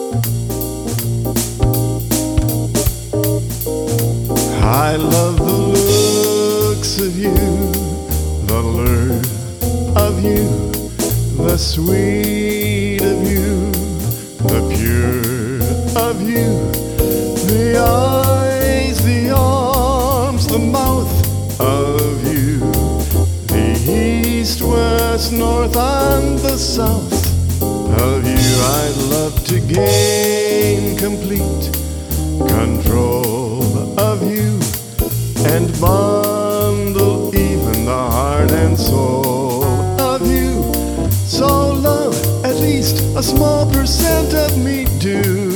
I love the looks of you, the lure of you, the sweet of you, the pure of you, the eyes, the arms, the mouth of you, the east, west, north, and the south of you. I'd love to gain complete control of you and bundle even the heart and soul of you. So love at least a small percent of me do,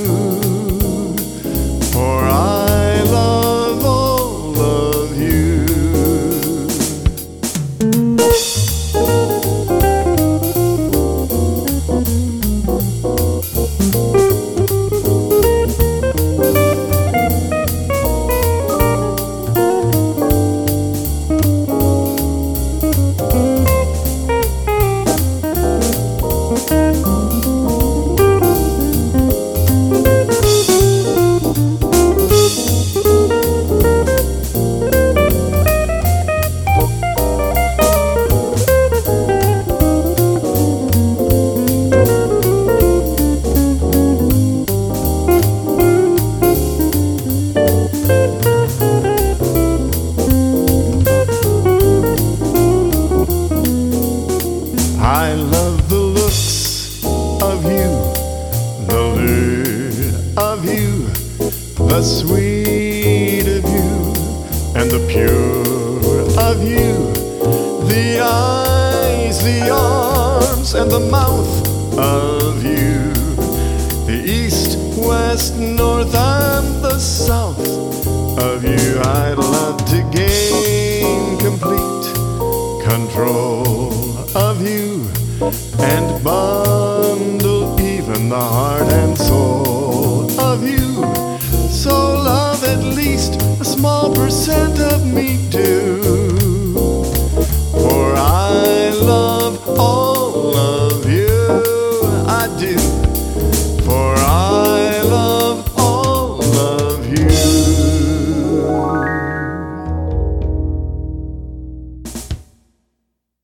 for I love all of you. I love the looks of you, the lure of you, the sweet of you, and the pure of you, the eyes, the arms, and the mouth of you, the east, west, north, and the south of you. I'd love to gain complete control of you and bundle even the heart and soul of you. So love at least a small percent of me do, for I love all of you. I do, for